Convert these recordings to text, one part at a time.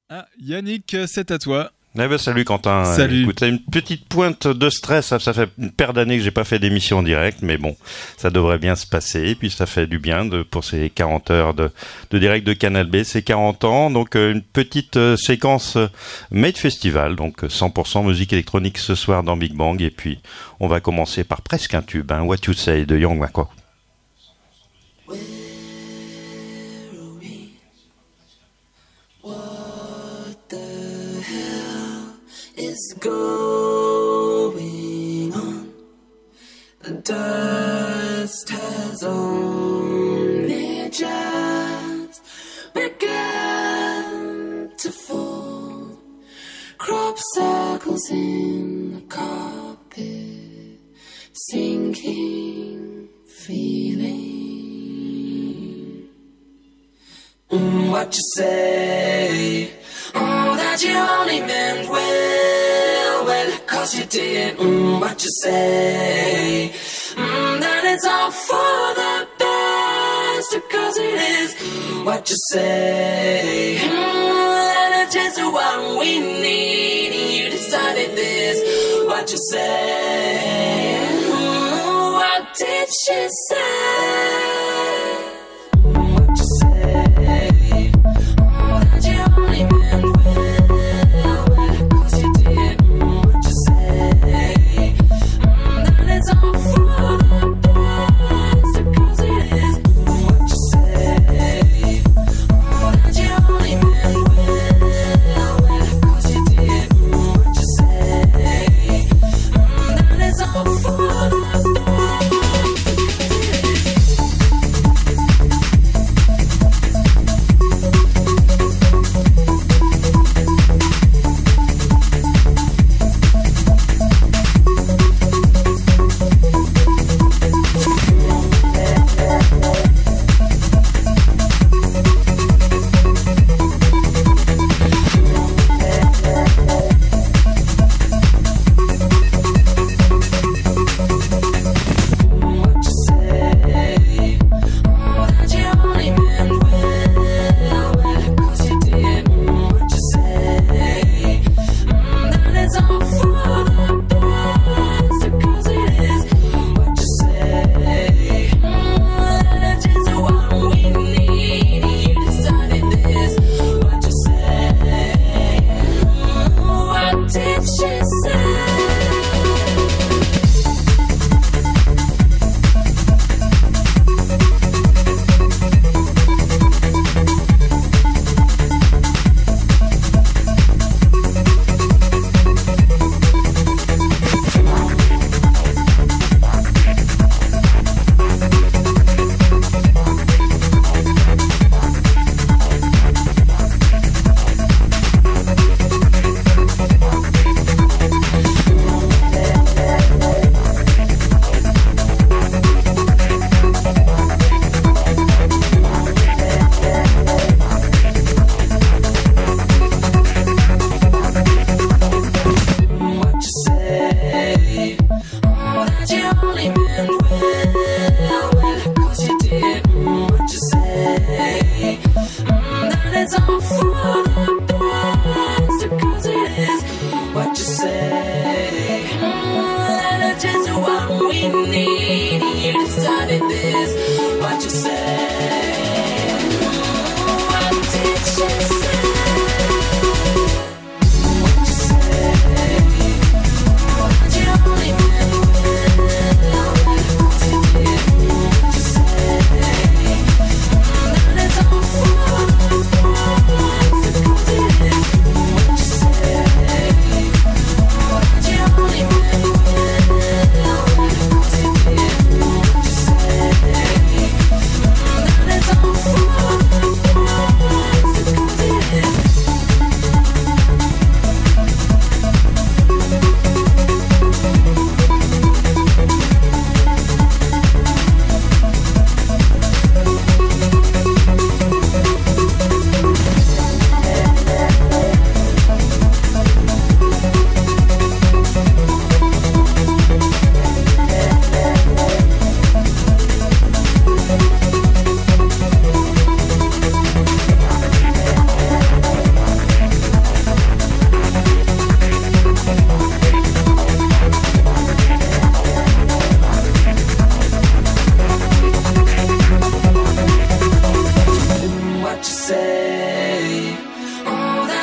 Ah, Yannick, c'est à toi. Eh ben, salut Quentin. Salut. Écoute, c'est une petite pointe de stress. Ça fait une paire d'années que j'ai pas fait d'émission en direct, mais bon, ça devrait bien se passer. Et puis ça fait du bien pour ces 40 heures de direct de Canal B. C'est 40 ans, donc une petite séquence Made Festival, donc 100% musique électronique ce soir dans Big Bang. Et puis on va commencer par presque un tube, What You Say de Young Wako. Is going on. The dust has only just begun to fall. Crop circles in the carpet, sinking feeling. What you say? Oh, that you only meant well, well, 'cause you did, what you say, that it's all for the best, 'cause it is, what you say, that it is what we need, you decided this, what you say, what did she say?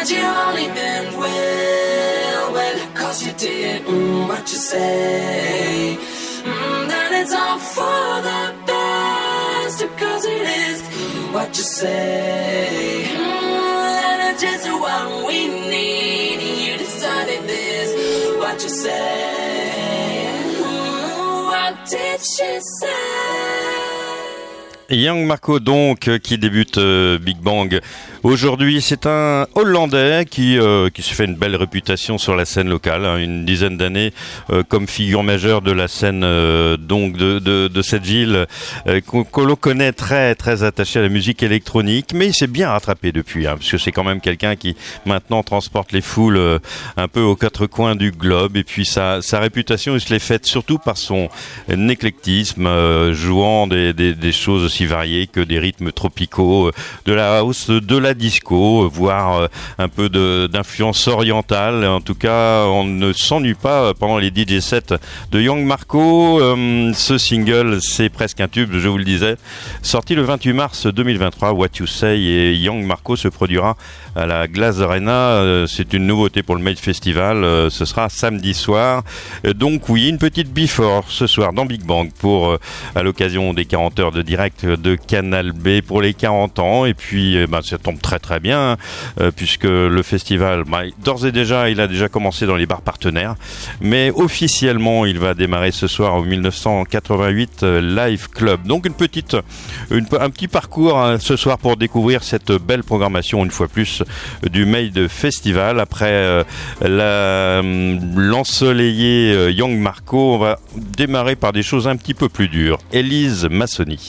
that you only meant well, cause you did what you say. That it's all for the best, because it is what you say. That it's just what we need, you decided this, what you say. What did she say? Young Marco donc qui débute Big Bang aujourd'hui. C'est un Hollandais qui se fait une belle réputation sur la scène locale, hein, une dizaine d'années comme figure majeure de la scène donc de cette ville qu'on l'on connaît très très attaché à la musique électronique, mais il s'est bien rattrapé depuis, hein, parce que c'est quand même quelqu'un qui maintenant transporte les foules un peu aux quatre coins du globe, et puis sa réputation il se l'est faite surtout par son éclectisme, jouant des choses aussi variés que des rythmes tropicaux, de la house, de la disco, voire un peu d'influence orientale. En tout cas, on ne s'ennuie pas pendant les DJ sets de Young Marco. Ce single, c'est presque un tube, je vous le disais. Sorti le 28 mars 2023, What You Say, et Young Marco se produira à la Glass Arena. C'est une nouveauté pour le Made Festival. Ce sera samedi soir. Donc oui, une petite before ce soir dans Big Bang pour à l'occasion des 40 heures de direct de Canal B pour les 40 ans. Et puis ça tombe très très bien puisque le festival d'ores et déjà il a déjà commencé dans les bars partenaires, mais officiellement il va démarrer ce soir au 1988 Live Club. Donc un petit parcours ce soir pour découvrir cette belle programmation une fois plus du Made Festival. Après l'ensoleillé Young Marco, on va démarrer par des choses un petit peu plus dures. Elise Massoni.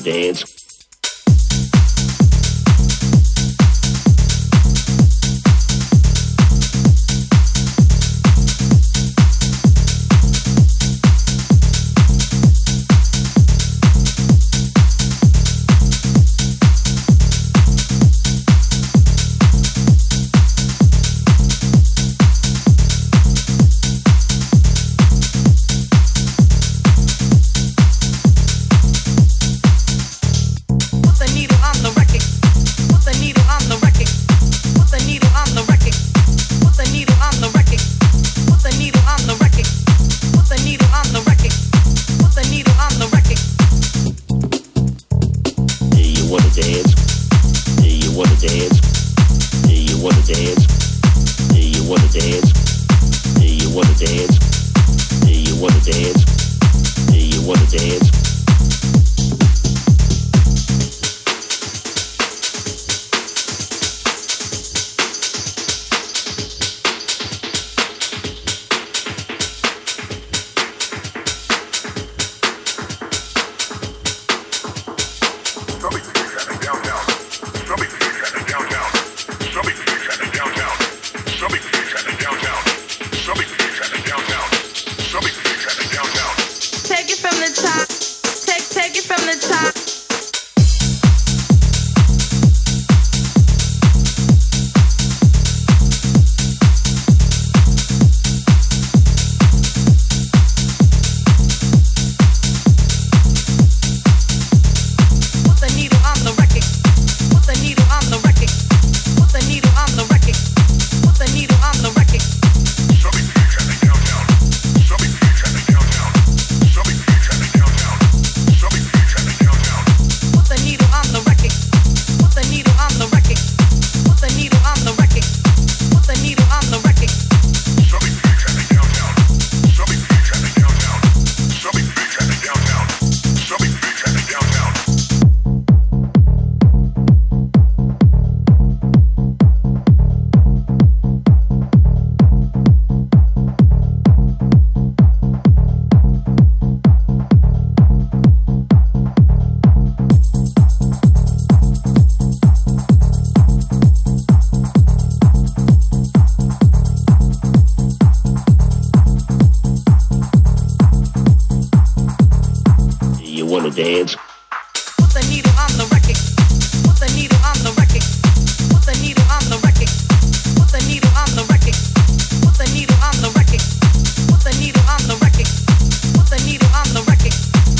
dance? Dance. Put the needle on the record. Put the needle on the record. Put the needle on the record. Put the needle on the record. Put the needle on the record. Put the needle on the record. Put the needle on the record.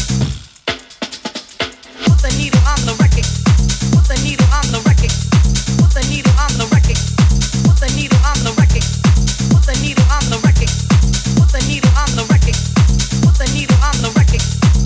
Put the needle on the record. Put the needle on the record. Put the needle on the record. Put the needle on the record. Put the needle on the record. Put the needle on the record. Put the needle on the record.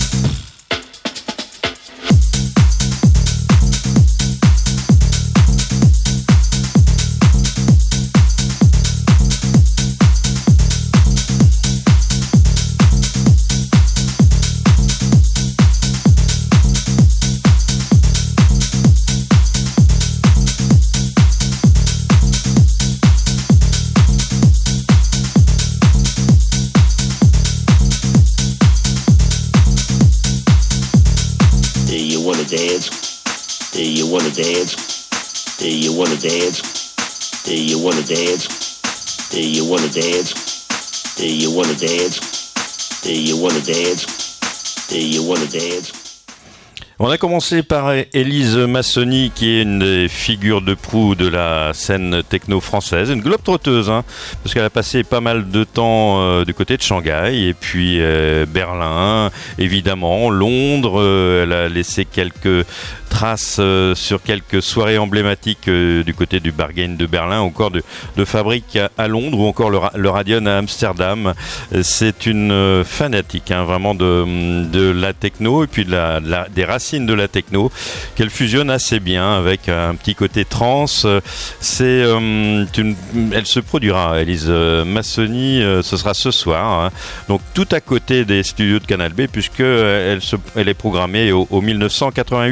Dance? Do you wanna dance? Do you wanna dance? Do you wanna dance? Do you wanna dance? Do you wanna dance? Do you wanna dance? Do you wanna dance? On a commencé par Élise Massoni, qui est une des figures de proue de la scène techno française, une globe-trotteuse, hein, parce qu'elle a passé pas mal de temps du côté de Shanghai, et puis Berlin, évidemment, Londres, elle a laissé quelques traces sur quelques soirées emblématiques du côté du Bargain de Berlin, encore de Fabrique à Londres, ou encore le Radion à Amsterdam. C'est une fanatique, hein, vraiment de la techno, et puis des racines de la techno qu'elle fusionne assez bien avec un petit côté trance. Elle se produira, Élise Massoni, ce sera ce soir, hein, donc tout à côté des studios de Canal B, puisque elle est programmée au 1988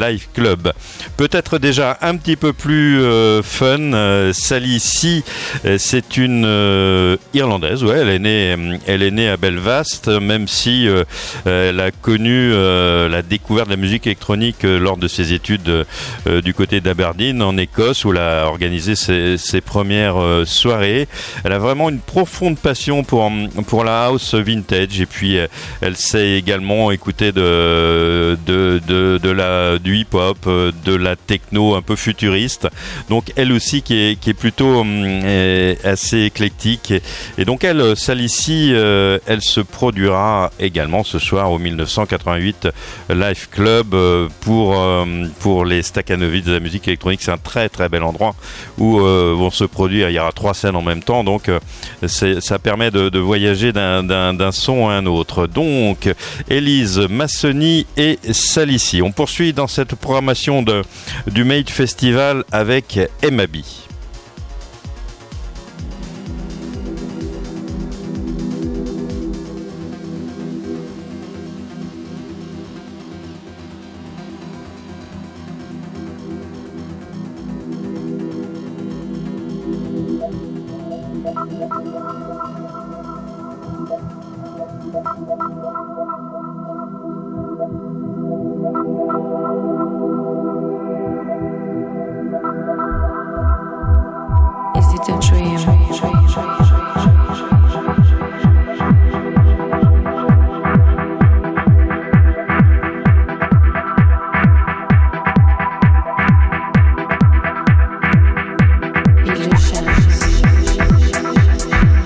Live Club. Peut-être déjà un petit peu plus fun, Sally C, c'est une Irlandaise, ouais, elle est née à Belfast, même si elle a connu la découverte de la musique électronique lors de ses études du côté d'Aberdeen en Écosse, où elle a organisé ses premières soirées. Elle a vraiment une profonde passion pour la house vintage, et puis elle sait également écouter du hip-hop, de la techno un peu futuriste. Donc elle aussi qui est plutôt assez éclectique, et donc elle, Sally C, elle se produira également ce soir au 1988 Live Club pour les Stakhanovites de la musique électronique. C'est un très très bel endroit où vont se produire, il y aura 3 scènes en même temps, donc ça permet de voyager d'un son à un autre. Donc Élise, Massoni et Sally C. On poursuit dans cette programmation du Made Festival avec Emabi. Is it a dream? Illusions.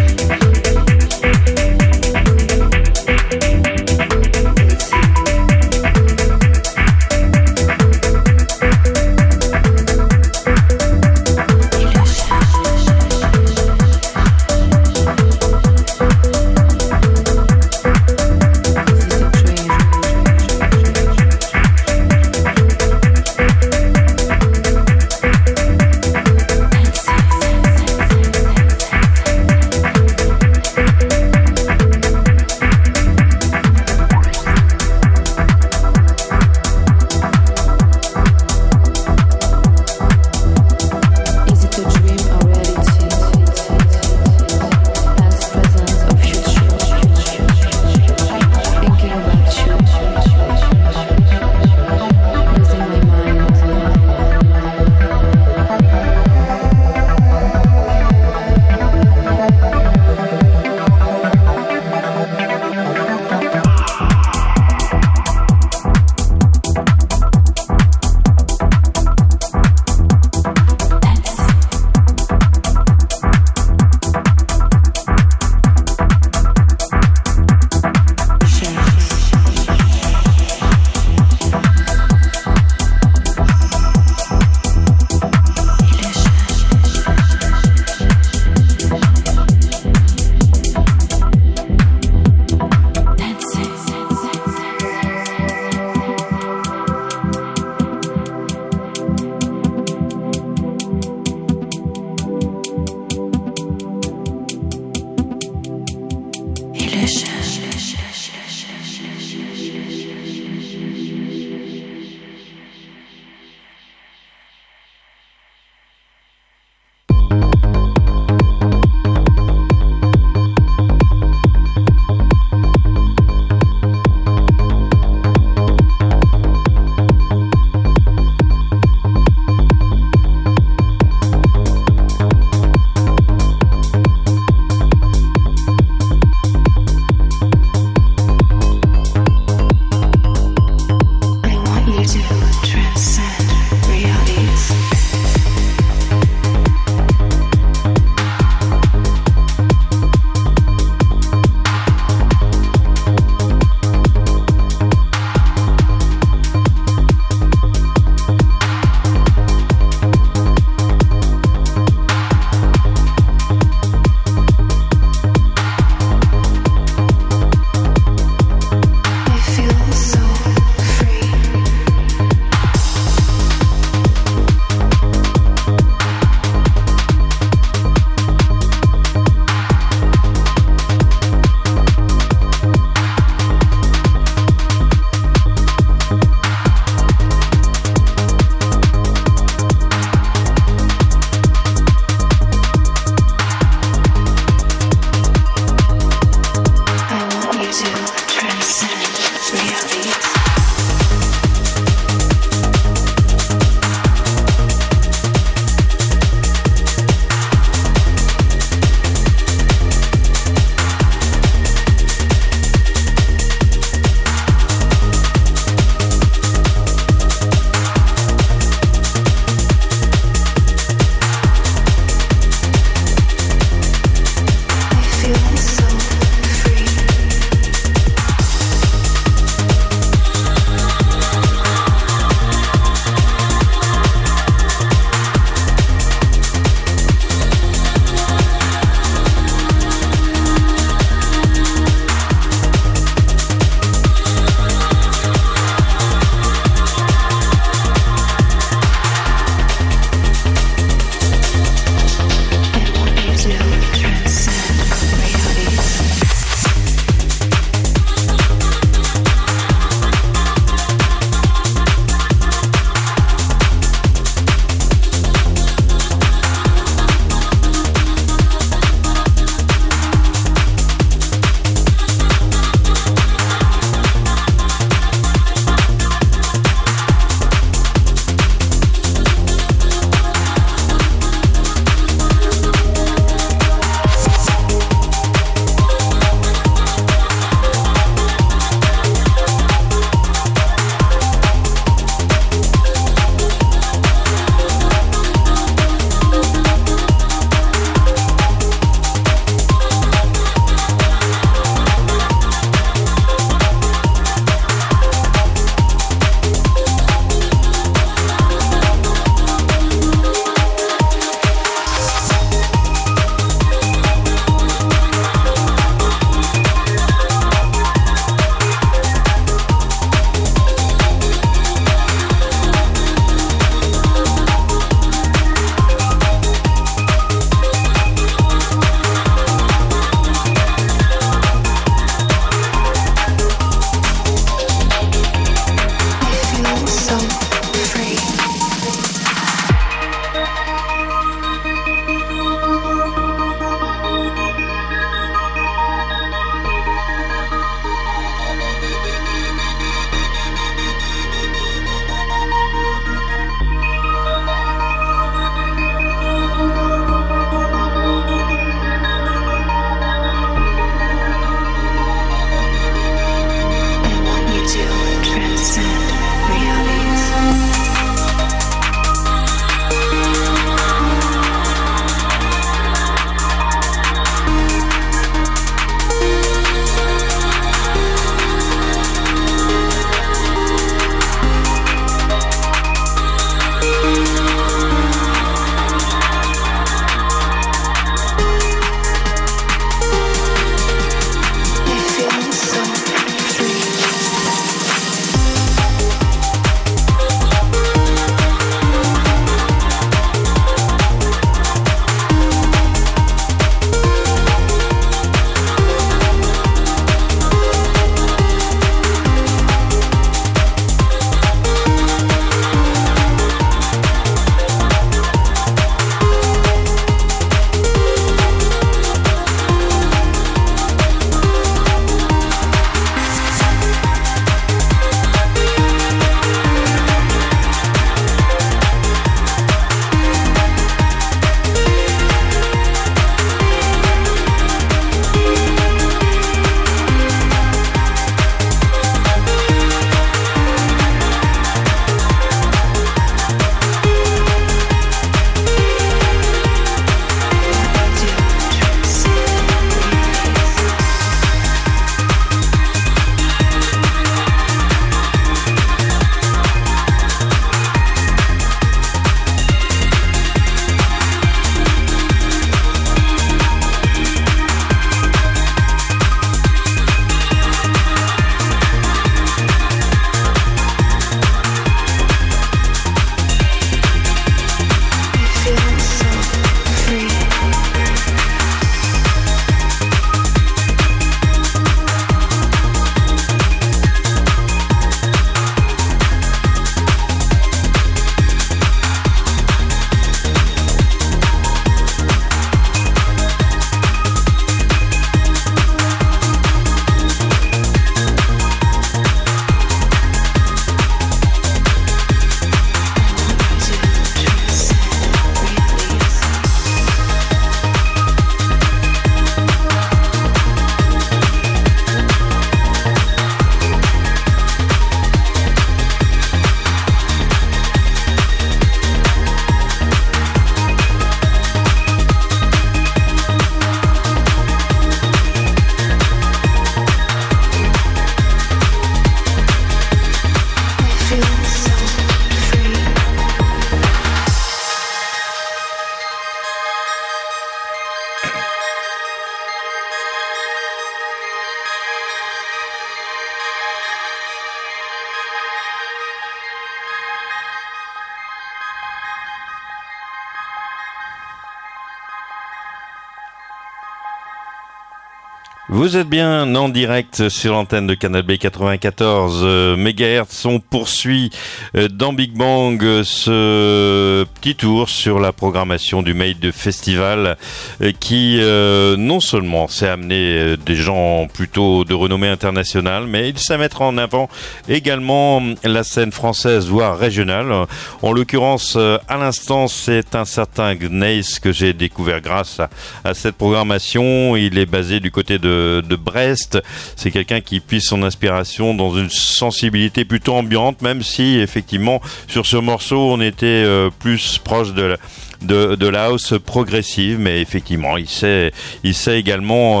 Vous êtes bien en direct sur l'antenne de Canal B 94 MHz. On poursuit dans Big Bang ce petit tour sur la programmation du Made Festival qui non seulement s'est amené des gens plutôt de renommée internationale, mais il sait mettre en avant également la scène française, voire régionale. En l'occurrence, à l'instant, c'est un certain Gneis que j'ai découvert grâce à cette programmation. Il est basé du côté de Brest. C'est quelqu'un qui puise son inspiration dans une sensibilité plutôt ambiante, même si effectivement sur ce morceau on était plus proche de la house progressive, mais effectivement il sait également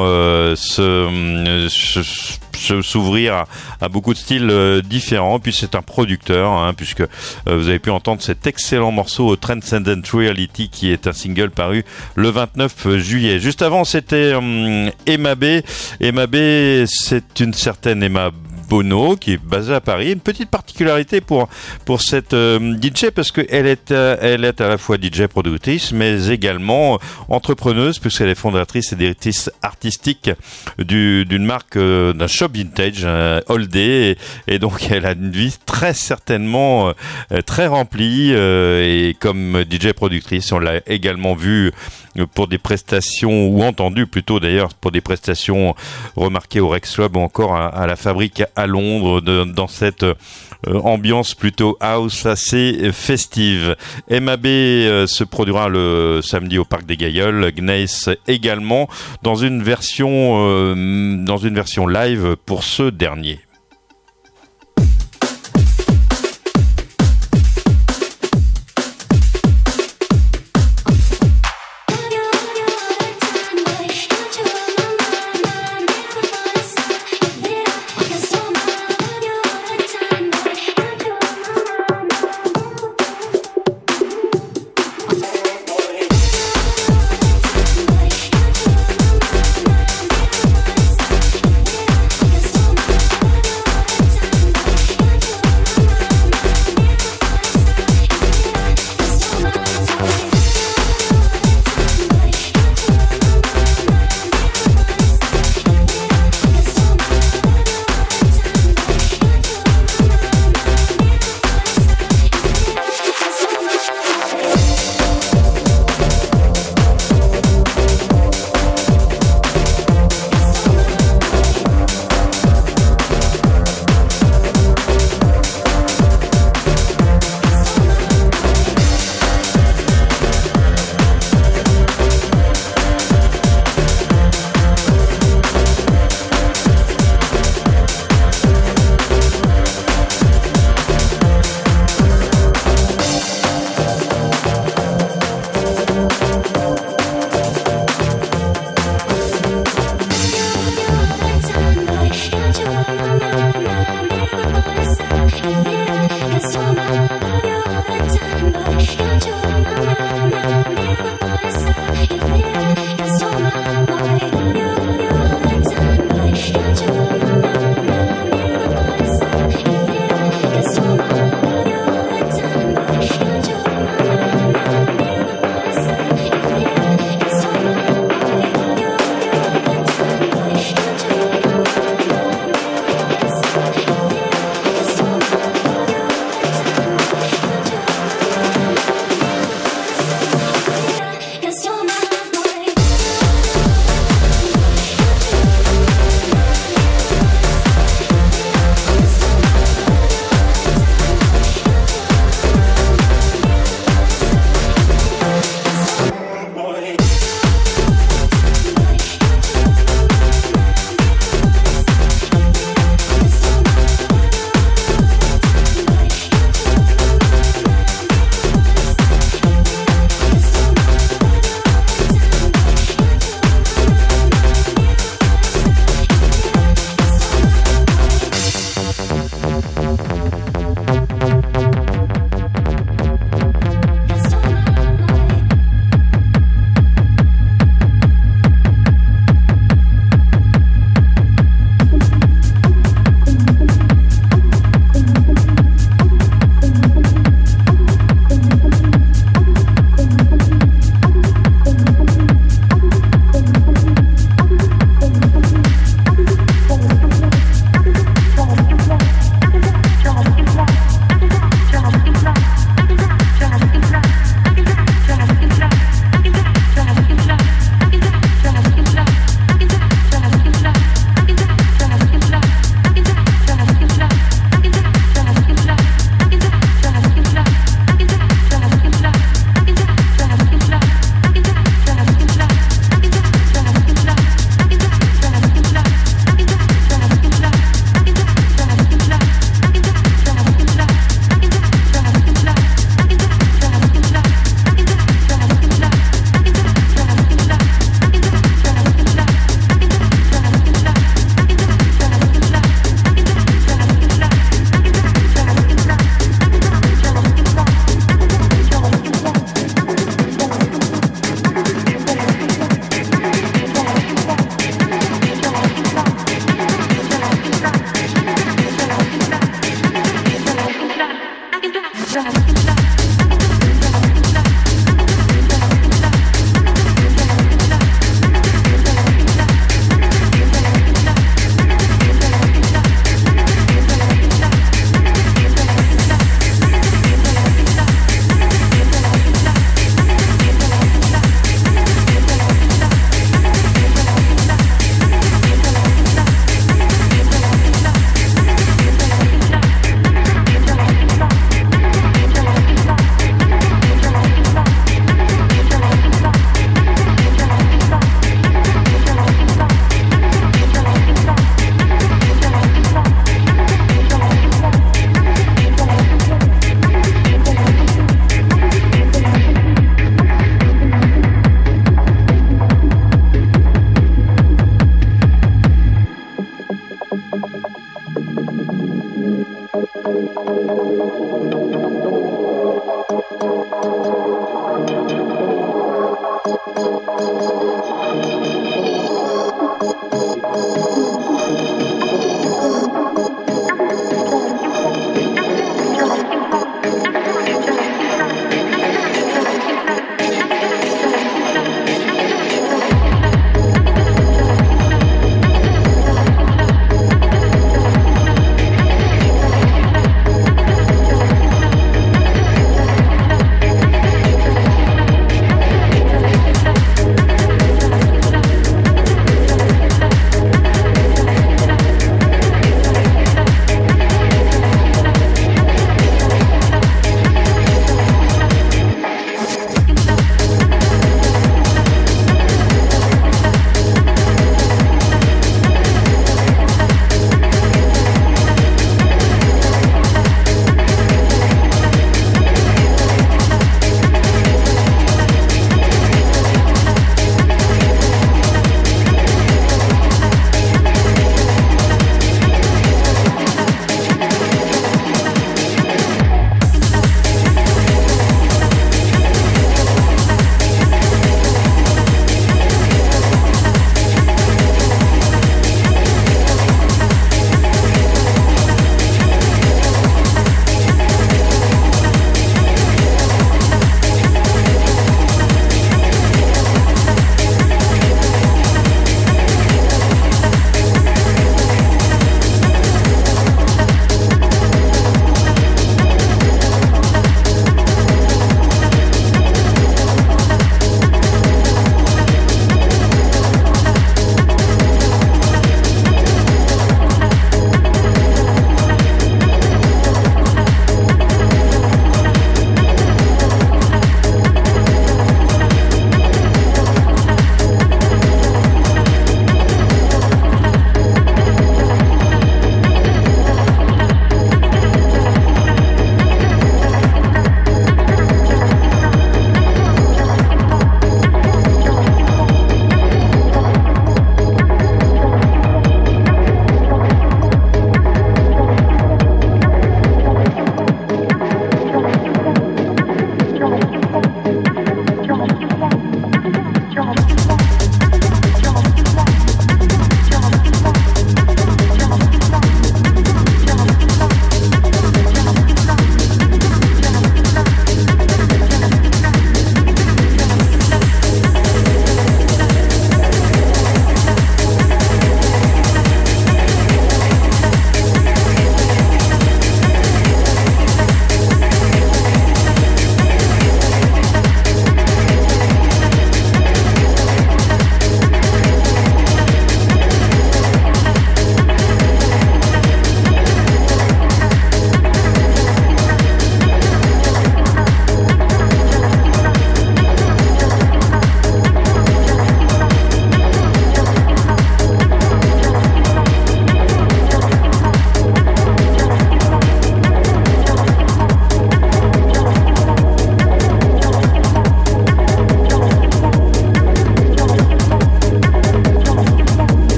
s'ouvrir à beaucoup de styles différents. Puis c'est un producteur, puisque vous avez pu entendre cet excellent morceau Transcendent Reality qui est un single paru le 29 juillet. Juste avant, c'était Emma B. Emma B, c'est une certaine Emma Bono qui est basée à Paris. Une petite particularité pour cette DJ, parce que elle est à la fois DJ productrice mais également entrepreneuse, puisqu'elle est fondatrice et directrice artistique d'une marque, d'un shop vintage, All Day, et donc elle a une vie très certainement très remplie, et comme DJ productrice on l'a également vue pour des prestations, ou entendu plutôt d'ailleurs, pour des prestations remarquées au Rex Club ou encore à la Fabrique à Londres, dans cette ambiance plutôt house assez festive. MAB se produira le samedi au Parc des Gailleuls, Gneis également, dans une version live pour ce dernier.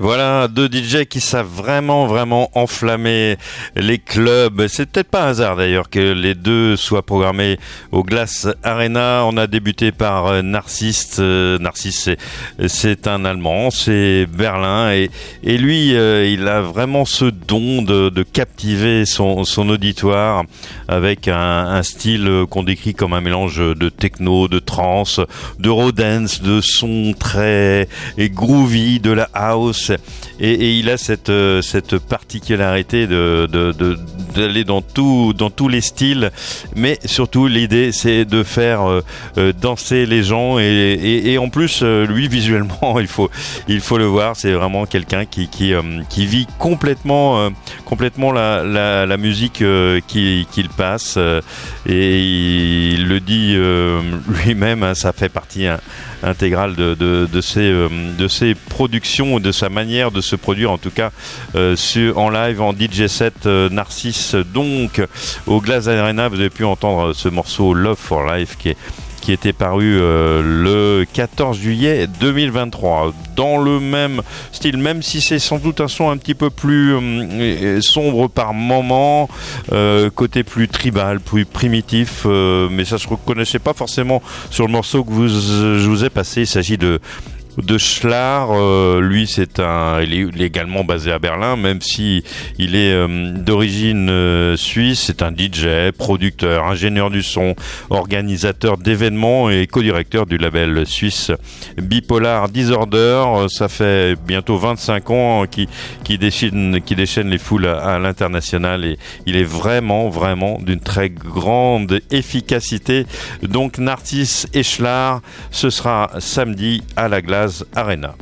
Voilà, deux DJ qui savent vraiment enflammer les clubs. C'est peut-être pas un hasard d'ailleurs que les deux soient programmés au Glass Arena. On a débuté par Narcisse. Narcisse, c'est un Allemand, c'est Berlin et lui, il a vraiment ce don de captiver son auditoire avec un style qu'on décrit comme un mélange de techno, de trance, d'eurodance, de son très groovy, de la house, et il a cette particularité d'aller dans tous les styles, mais surtout l'idée c'est de faire danser les gens et en plus lui visuellement il faut le voir, c'est vraiment quelqu'un qui vit complètement la musique qu'il passe, et il le dit lui-même, hein, ça fait partie intégrale de ses productions, de sa manière de se produire, en tout cas en live, en DJ set. Narcisse donc au Glass Arena, vous avez pu entendre ce morceau Love for Life qui était paru le 14 juillet 2023. Dans le même style, même si c'est sans doute un son un petit peu plus sombre par moment, côté plus tribal, plus primitif, mais ça se reconnaissait pas forcément sur le morceau que je vous ai passé. Il s'agit de Schlar. Lui il est également basé à Berlin, même si il est d'origine suisse. C'est un DJ, producteur, ingénieur du son, organisateur d'événements et co-directeur du label suisse Bipolar Disorder. Ça fait bientôt 25 ans qui déchaîne les foules à l'international, et il est vraiment d'une très grande efficacité. Donc Narcisse et Schlar, ce sera samedi à la Glass Arena.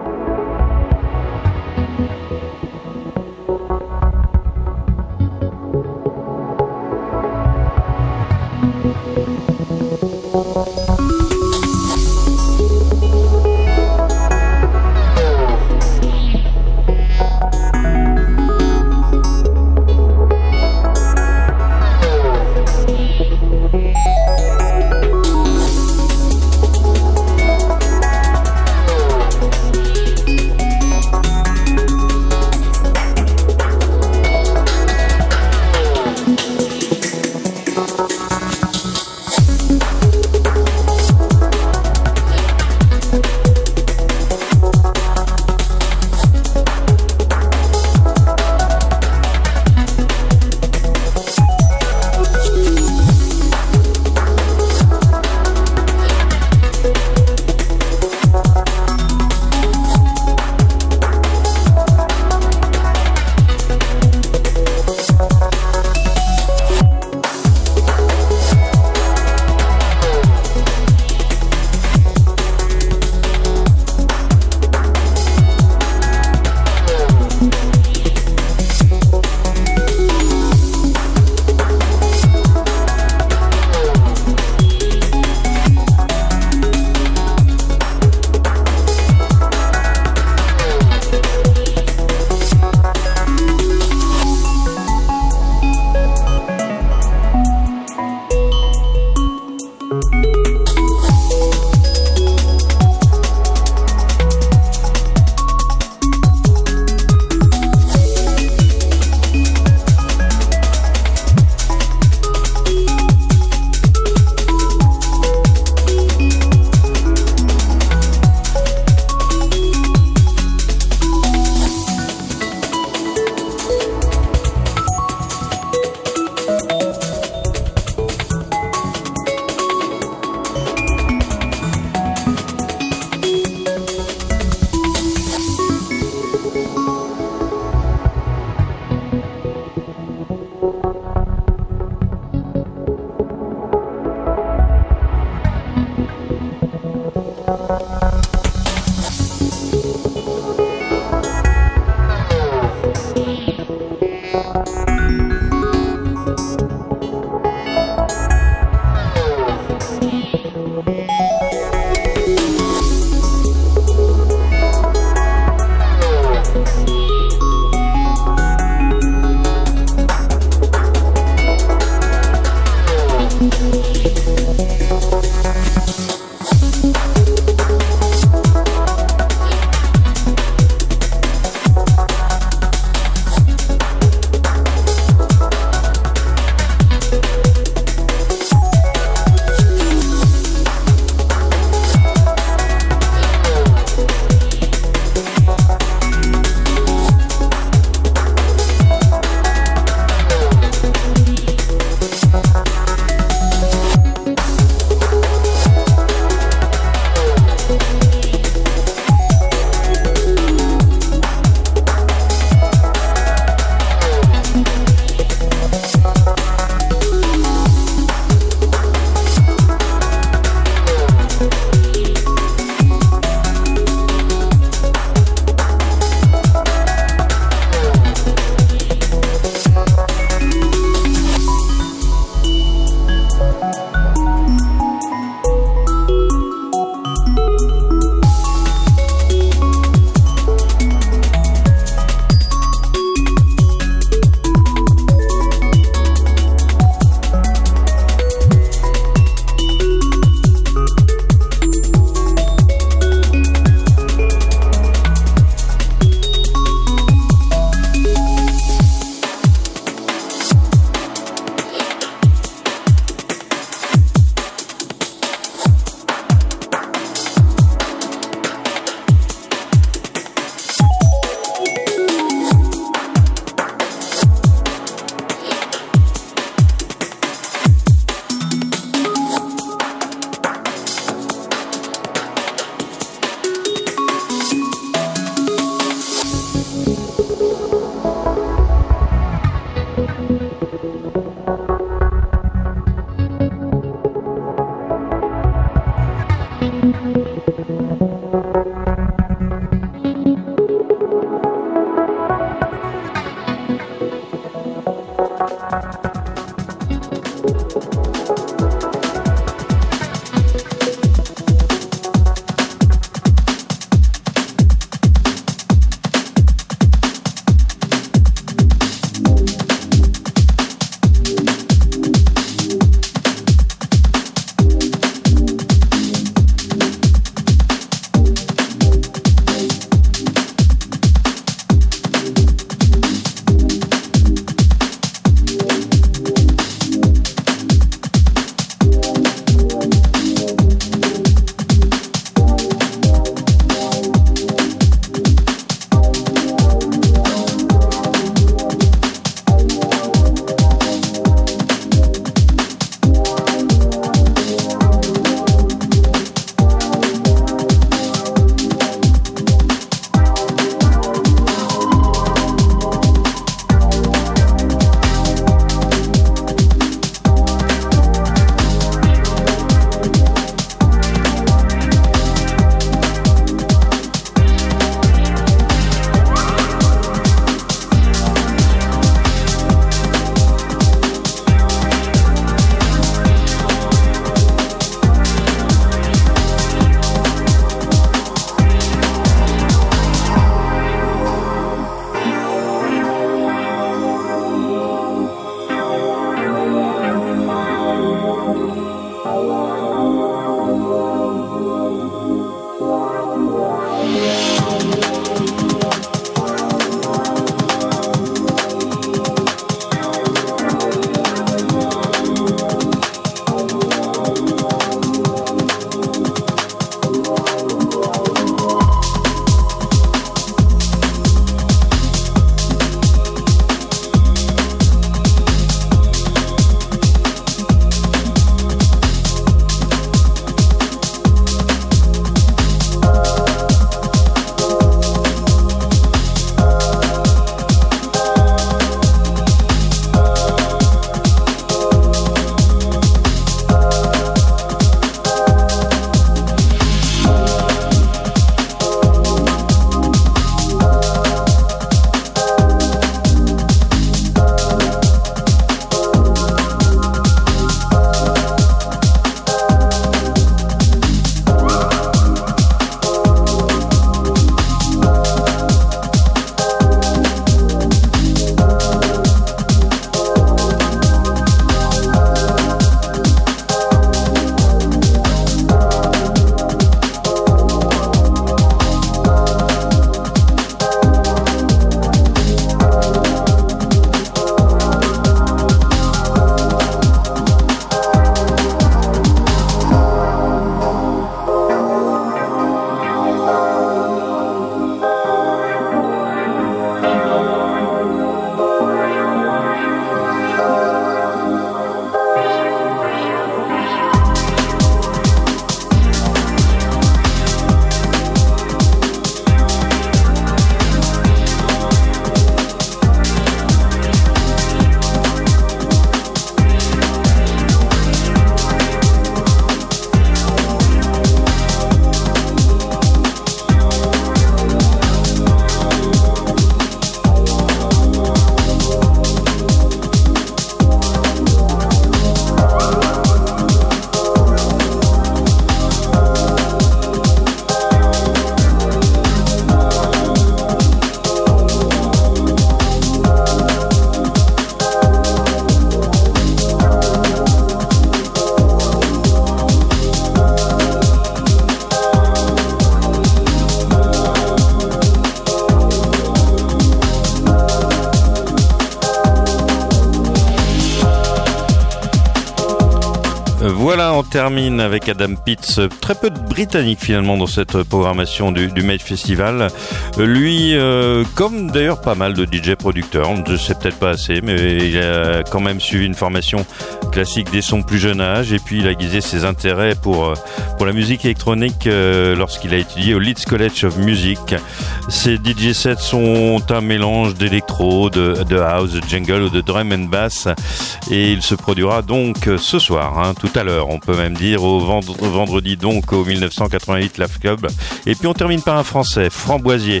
Voilà, on termine avec Adam Pitts. Très peu de Britanniques finalement dans cette programmation du Made Festival. Lui, comme d'ailleurs pas mal de DJ producteurs, je sais peut-être pas assez, mais il a quand même suivi une formation classique dès son plus jeune âge, et puis il a aiguisé ses intérêts pour la musique électronique lorsqu'il a étudié au Leeds College of Music. Ses DJ sets sont un mélange d'électro, de house, de jungle ou de drum and bass, et il se produira donc ce soir, tout à l'heure, on peut même dire au vendredi donc au 1988 Love Club. Et puis on termine par un Français, Framboisier,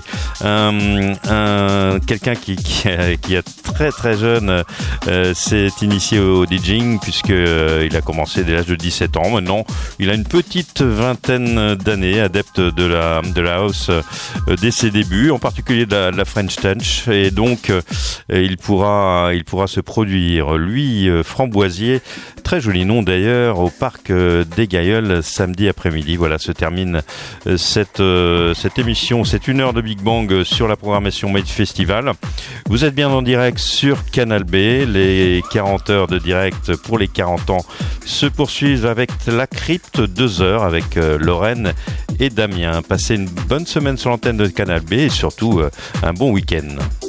quelqu'un qui a très très jeune s'est initié au DJing, puisque il a commencé dès l'âge de 17 ans. Maintenant il a une petite vingtaine d'années, adepte de la house dès ses débuts, en particulier de la French Touch, et donc il pourra se produire, lui, Framboisier, très joli nom d'ailleurs, au parc des Gailleuls samedi après-midi. Voilà, se termine cette émission, c'est 1 heure de Big Bang sur la programmation Made Festival. Vous êtes bien en direct sur Canal B, les 40 heures de direct pour les 40 ans se poursuivent avec la crypte, 2 heures avec Lorraine et Damien. Passez une bonne semaine sur l'antenne de Canal B et surtout un bon week-end.